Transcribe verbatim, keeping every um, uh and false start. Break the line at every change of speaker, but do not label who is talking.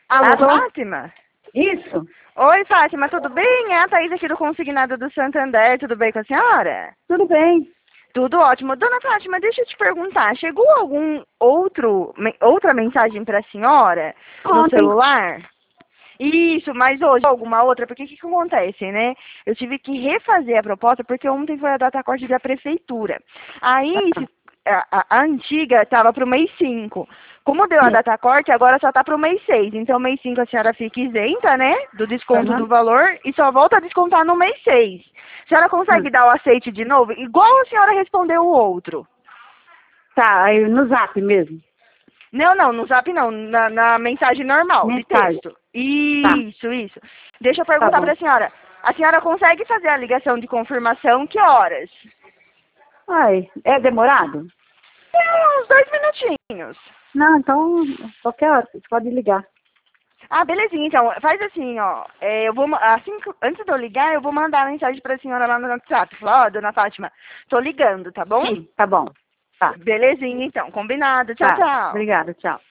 Alô,
Alô?
Fátima?
Isso?
Oi, Fátima, tudo bem? É a Thaís aqui do Consignado do Santander, tudo bem com a senhora?
Tudo bem.
Tudo ótimo. Dona Fátima, deixa eu te perguntar, chegou algum outro, me- outra mensagem para a senhora no
Ontem.
celular? Isso, mas hoje alguma outra, porque o que, que acontece, né? Eu tive que refazer a proposta porque ontem foi a data corte da prefeitura. Aí, se- a, a- a antiga estava para o mês cinco. Como deu a
Sim.
data corte, agora só está para o mês seis. Então, mês cinco a senhora fica isenta, né? Do desconto do
Aham.
valor e só volta a descontar no mês seis. A senhora consegue
Hum.
dar o aceite de novo? Igual a senhora respondeu o outro.
Tá, aí no zap mesmo.
Não, não, no zap não, na, na mensagem normal, de
Mensagem.
texto.
Tá,
Isso, isso. Deixa eu
tá
perguntar
bom.
para a senhora. A senhora consegue fazer a ligação de confirmação que horas?
Ai, é demorado?
É uns dois minutinhos.
Não, então, qualquer hora, você pode ligar.
Ah, belezinha, então, faz assim, ó, é, eu vou, ma- assim, que- antes de eu ligar, eu vou mandar a mensagem pra senhora lá no WhatsApp, falar, ó, dona Fátima, tô ligando, tá bom?
Sim, tá bom. Tá,
Belezinha, então, combinado, tchau,
tá.
tchau.
Obrigada, tchau.